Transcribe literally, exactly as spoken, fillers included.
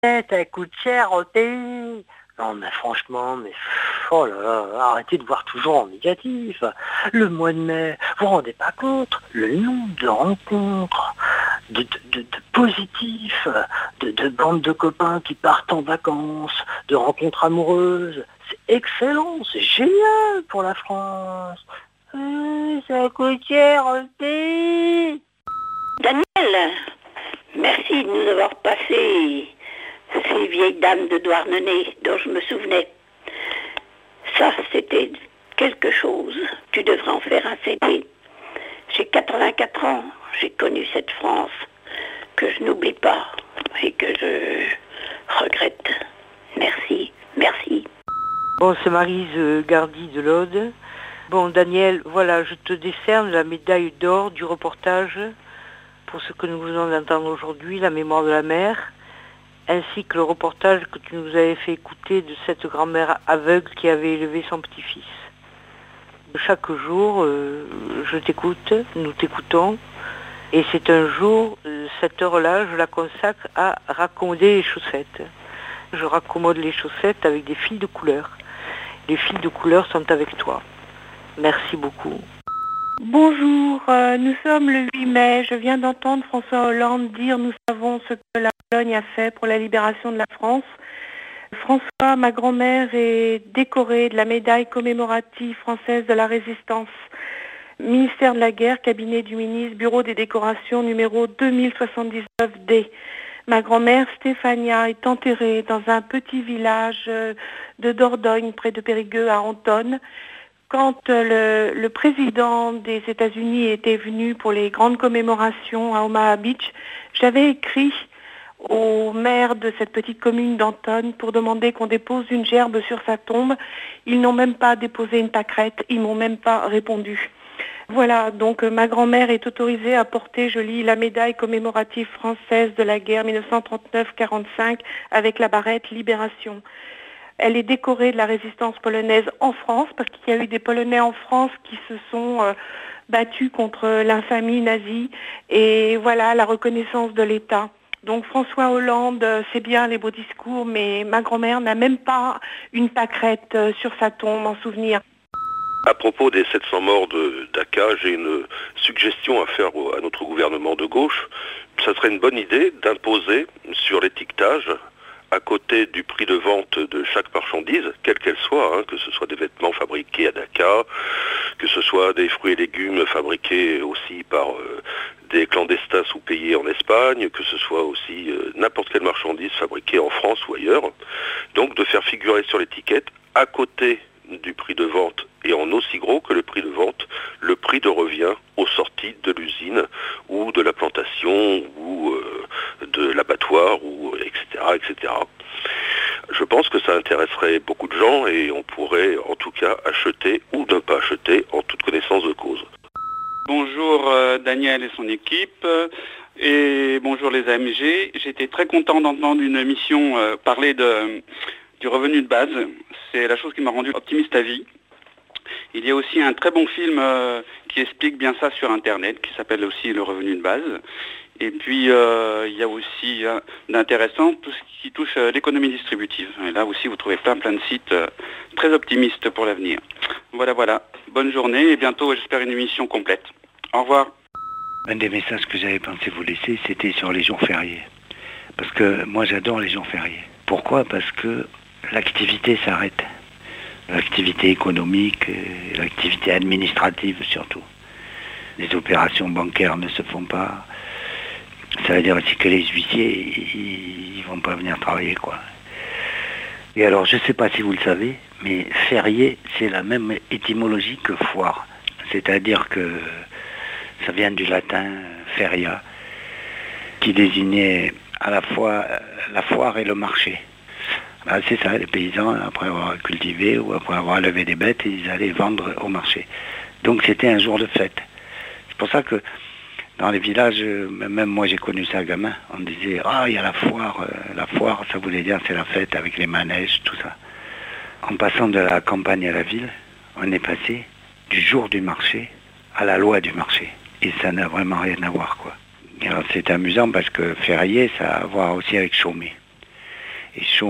Ça coûte cher au pays. Non mais franchement, mais oh là là, arrêtez de voir toujours en négatif. Le mois de mai, vous vous rendez pas compte le nombre de rencontres, de, de, de, de positifs, de, de bandes de copains qui partent en vacances, de rencontres amoureuses. C'est excellent, c'est génial pour la France. Euh, ça coûte cher au pays. Daniel, merci de nous avoir passé ces vieilles dames de Douarnenez dont je me souvenais. Ça, c'était quelque chose. Tu devrais en faire un C D. J'ai quatre-vingt-quatre ans. J'ai connu cette France que je n'oublie pas et que je regrette. Merci, merci. Bon, c'est Maryse Gardy de l'Aude. Bon, Daniel, voilà, je te décerne la médaille d'or du reportage pour ce que nous venons d'entendre aujourd'hui, la mémoire de la mer, ainsi que le reportage que tu nous avais fait écouter de cette grand-mère aveugle qui avait élevé son petit-fils. Chaque jour, euh, je t'écoute, nous t'écoutons, et c'est un jour, euh, cette heure-là, je la consacre à raccommoder les chaussettes. Je raccommode les chaussettes avec des fils de couleur. Les fils de couleur sont avec toi. Merci beaucoup. Bonjour, euh, nous sommes le huit mai. Je viens d'entendre François Hollande dire « Nous savons ce que la Pologne a fait pour la libération de la France ». François, ma grand-mère, est décorée de la médaille commémorative française de la Résistance. Ministère de la Guerre, cabinet du ministre, bureau des décorations numéro deux mille soixante-dix-neuf D. Ma grand-mère Stéphania est enterrée dans un petit village de Dordogne, près de Périgueux, à Antonne. Quand le, le président des États-Unis était venu pour les grandes commémorations à Omaha Beach, j'avais écrit au maire de cette petite commune d'Antonne pour demander qu'on dépose une gerbe sur sa tombe. Ils n'ont même pas déposé une pâquerette, ils m'ont même pas répondu. Voilà, donc ma grand-mère est autorisée à porter, je lis, la médaille commémorative française de la guerre mille neuf cent trente-neuf quarante-cinq avec la barrette Libération. Elle est décorée de la résistance polonaise en France, parce qu'il y a eu des Polonais en France qui se sont euh, battus contre l'infamie nazie. Et voilà, la reconnaissance de l'État. Donc François Hollande, c'est bien les beaux discours, mais ma grand-mère n'a même pas une pâquerette sur sa tombe en souvenir. À propos des sept cents morts de Daca, j'ai une suggestion à faire à notre gouvernement de gauche. Ça serait une bonne idée d'imposer sur l'étiquetage, à côté du prix de vente de chaque marchandise, quelle qu'elle soit, hein, que ce soit des vêtements fabriqués à Daca, que ce soit des fruits et légumes fabriqués aussi par euh, des clandestins sous-payés en Espagne, que ce soit aussi euh, n'importe quelle marchandise fabriquée en France ou ailleurs. Donc de faire figurer sur l'étiquette, à côté du prix de vente et en aussi gros que le prix de vente, le prix de revient aux sorties de l'usine ou de la plantation ou euh, de l'abattoir, ou et cetera, et cetera. Je pense que ça intéresserait beaucoup de gens et on pourrait en tout cas acheter ou ne pas acheter en toute connaissance de cause. Bonjour euh, Daniel et son équipe et bonjour les A M G. J'étais très content d'entendre une émission euh, parler de, du revenu de base. C'est la chose qui m'a rendu optimiste à vie. Il y a aussi un très bon film euh, qui explique bien ça sur Internet, qui s'appelle aussi Le revenu de base. Et puis, euh, il y a aussi euh, d'intéressant tout ce qui touche euh, l'économie distributive. Et là aussi, vous trouvez plein plein de sites euh, très optimistes pour l'avenir. Voilà, voilà. Bonne journée et bientôt, j'espère, une émission complète. Au revoir. Un des messages que j'avais pensé vous laisser, c'était sur les jours fériés. Parce que moi, j'adore les jours fériés. Pourquoi ? Parce que l'activité s'arrête. L'activité économique, l'activité administrative surtout. Les opérations bancaires ne se font pas. Ça veut dire aussi que les huissiers, ils, ils vont pas venir travailler, quoi. Et alors, je sais pas si vous le savez, mais férié, c'est la même étymologie que foire. C'est-à-dire que ça vient du latin feria, qui désignait à la fois la foire et le marché. Ben, c'est ça, les paysans, après avoir cultivé ou après avoir levé des bêtes, ils allaient vendre au marché. Donc c'était un jour de fête. C'est pour ça que dans les villages, même moi j'ai connu ça gamin, on disait « Ah, il y a la foire ». La foire, ça voulait dire c'est la fête avec les manèges, tout ça. En passant de la campagne à la ville, on est passé du jour du marché à la loi du marché. Et ça n'a vraiment rien à voir, quoi. Alors c'est amusant parce que férié, ça a à voir aussi avec chômer.